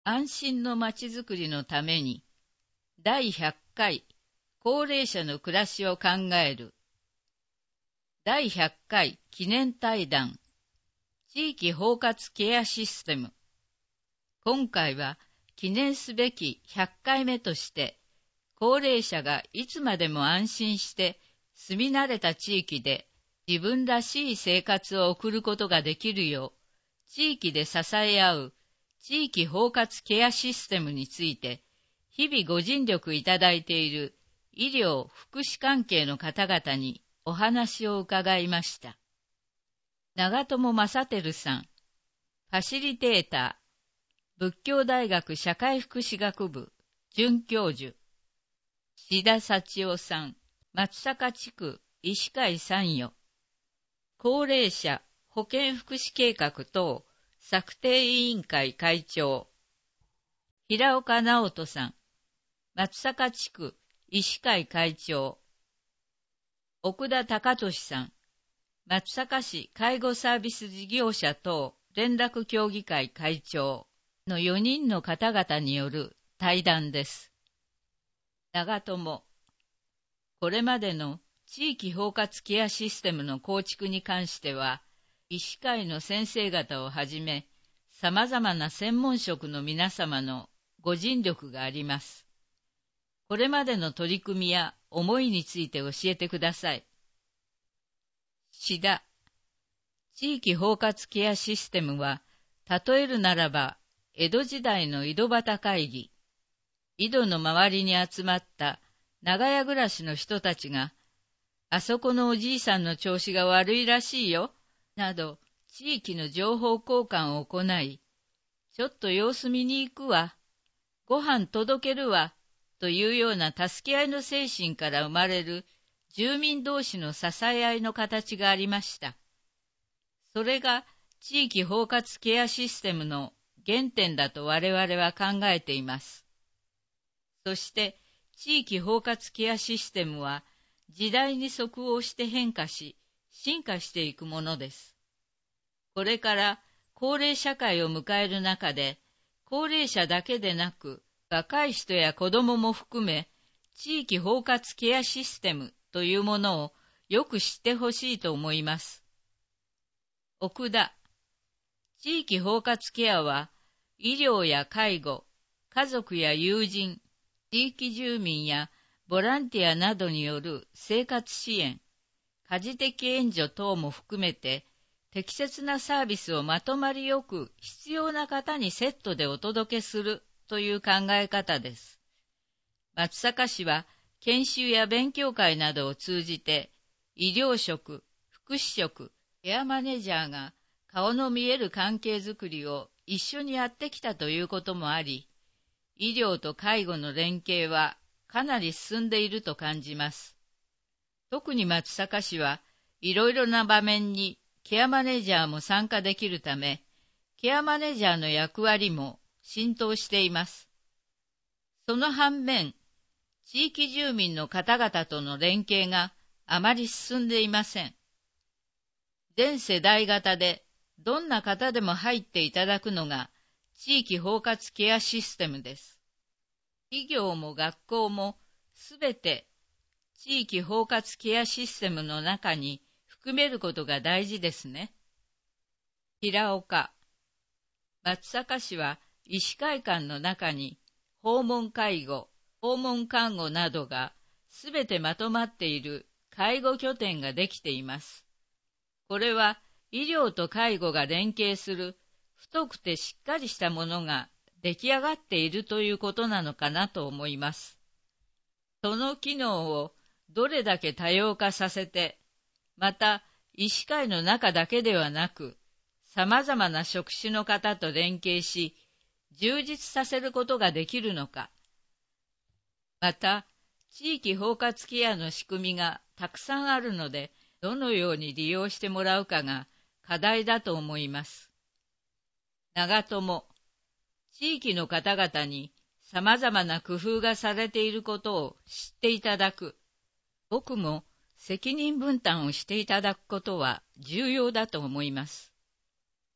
安心のまちづくりのために、第100回高齢者の暮らしを考える。第100回記念対談、地域包括ケアシステム。今回は記念すべき100回目として、高齢者がいつまでも安心して住み慣れた地域で自分らしい生活を送ることができるよう、地域で支え合う地域包括ケアシステムについて、日々ご尽力いただいている医療・福祉関係の方々にお話を伺いました。長友正輝さん、ファシリテーター、仏教大学社会福祉学部准教授、志田幸夫さん、松阪地区医師会参与、高齢者保健福祉計画等策定委員会会長、平岡直人さん、松阪地区医師会会長、奥田隆俊さん、松阪市介護サービス事業者等連絡協議会会長の4人の方々による対談です。長友、これまでの地域包括ケアシステムの構築に関しては、医師会の先生方をはじめ、様々な専門職の皆様のご尽力があります。これまでの取り組みや思いについて教えてください。志田、地域包括ケアシステムは、例えるならば、江戸時代の井戸端会議、井戸の周りに集まった長屋暮らしの人たちが、あそこのおじいさんの調子が悪いらしいよ、など地域の情報交換を行い、ちょっと様子見に行くわ、ご飯届けるわ、というような助け合いの精神から生まれる住民同士の支え合いの形がありました。それが地域包括ケアシステムの原点だと我々は考えています。そして地域包括ケアシステムは時代に即応して変化し、進化していくものです。これから高齢社会を迎える中で、高齢者だけでなく、若い人や子供も含め、地域包括ケアシステムというものをよく知ってほしいと思います。奥田、地域包括ケアは、医療や介護、家族や友人、地域住民やボランティアなどによる生活支援、家事的援助等も含めて、適切なサービスをまとまりよく必要な方にセットでお届けするという考え方です。松阪市は研修や勉強会などを通じて、医療職、福祉職、ケアマネージャーが顔の見える関係づくりを一緒にやってきたということもあり、医療と介護の連携はかなり進んでいると感じます。特に松阪市はいろいろな場面にケアマネージャーも参加できるため、ケアマネージャーの役割も浸透しています。その反面、地域住民の方々との連携があまり進んでいません。全世代型でどんな方でも入っていただくのが地域包括ケアシステムです。企業も学校もすべて地域包括ケアシステムの中に含めることが大事ですね。平岡、松阪市は医師会館の中に訪問介護、訪問看護などがすべてまとまっている介護拠点ができています。これは医療と介護が連携する太くてしっかりしたものが出来上がっているということなのかなと思います。その機能をどれだけ多様化させて、また医師会の中だけではなく、様々な職種の方と連携し、充実させることができるのか。また、地域包括ケアの仕組みがたくさんあるので、どのように利用してもらうかが課題だと思います。長友、地域の方々に様々な工夫がされていることを知っていただく。僕も責任分担をしていただくことは重要だと思います。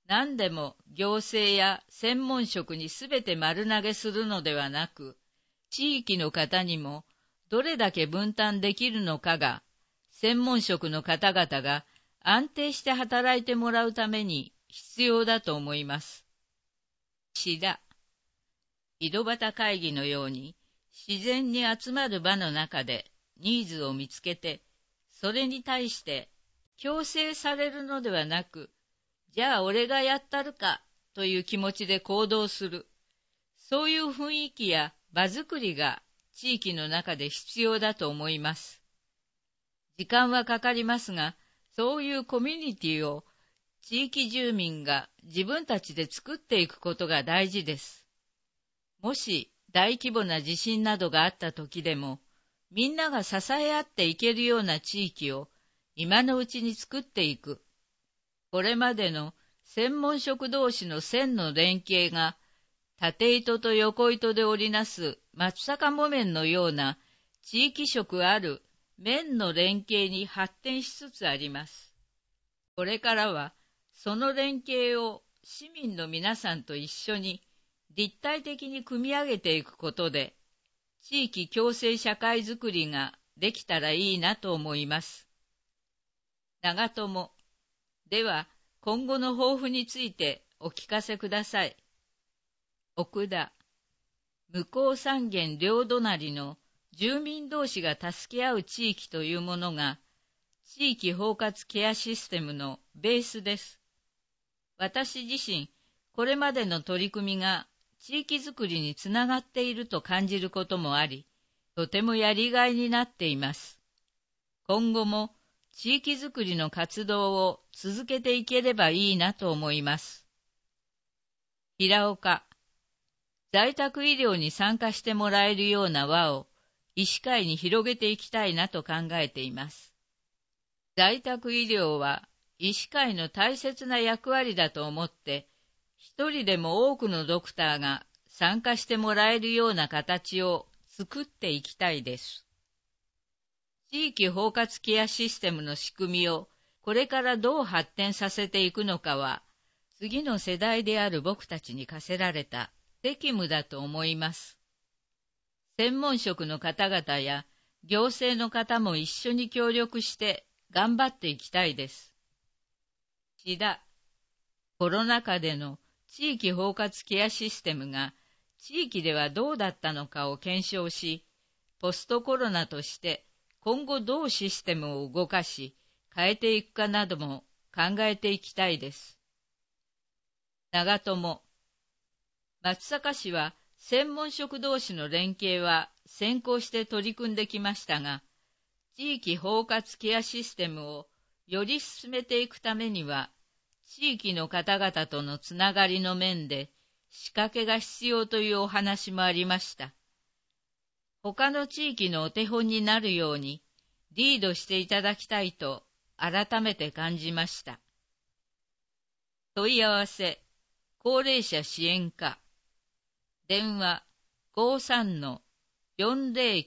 何でも行政や専門職にすべて丸投げするのではなく、地域の方にもどれだけ分担できるのかが、専門職の方々が安定して働いてもらうために必要だと思います。シダ。井戸端会議のように自然に集まる場の中でニーズを見つけて、それに対して強制されるのではなく、じゃあ俺がやったるかという気持ちで行動する。そういう雰囲気や場作りが地域の中で必要だと思います。時間はかかりますが、そういうコミュニティを地域住民が自分たちで作っていくことが大事です。もし大規模な地震などがあった時でも、みんなが支え合っていけるような地域を今のうちに作っていく。これまでの専門職同士の線の連携が、縦糸と横糸で織りなす松阪木綿のような地域色ある綿の連携に発展しつつあります。これからは、その連携を市民の皆さんと一緒に立体的に組み上げていくことで、地域共生社会づくりができたらいいなと思います。長友。では、今後の抱負についてお聞かせください。奥田。向こう三軒両隣の住民同士が助け合う地域というものが、地域包括ケアシステムのベースです。私自身、これまでの取り組みが地域づくりにつながっていると感じることもあり、とてもやりがいになっています。今後も地域づくりの活動を続けていければいいなと思います。平岡。在宅医療に参加してもらえるような輪を医師会に広げていきたいなと考えています。在宅医療は医師会の大切な役割だと思って、一人でも多くのドクターが参加してもらえるような形を作っていきたいです。地域包括ケアシステムの仕組みをこれからどう発展させていくのかは、次の世代である僕たちに課せられた責務だと思います。専門職の方々や行政の方も一緒に協力して頑張っていきたいです。シダ。コロナ禍での地域包括ケアシステムが地域ではどうだったのかを検証し、ポストコロナとして今後どうシステムを動かし変えていくかなども考えていきたいです。長友。松阪市は専門職同士の連携は先行して取り組んできましたが、地域包括ケアシステムをより進めていくためには、地域の方々とのつながりの面で仕掛けが必要というお話もありました。他の地域のお手本になるようにリードしていただきたいと改めて感じました。問い合わせ、高齢者支援課。電話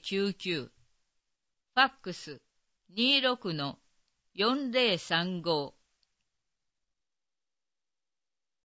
53-4099。ファックス 26-4035